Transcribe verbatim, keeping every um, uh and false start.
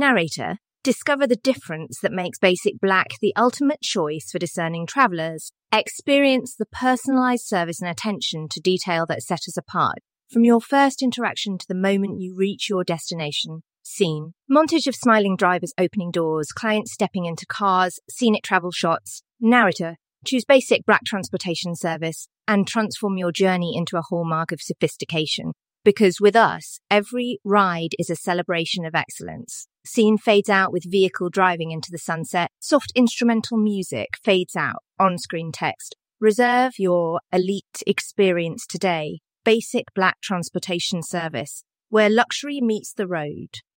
Narrator, discover the difference that makes Basic Black the ultimate choice for discerning travellers. Experience the personalised service and attention to detail that set us apart. From your first interaction to the moment you reach your destination. Scene. Montage of smiling drivers opening doors, clients stepping into cars, scenic travel shots. Narrator, choose Basic Black Transportation Service and transform your journey into a hallmark of sophistication. Because with us, every ride is a celebration of excellence. Scene fades out with vehicle driving into the sunset. Soft instrumental music fades out. On-screen text. Reserve your elite experience today. Basic Black Transportation Service, where luxury meets the road.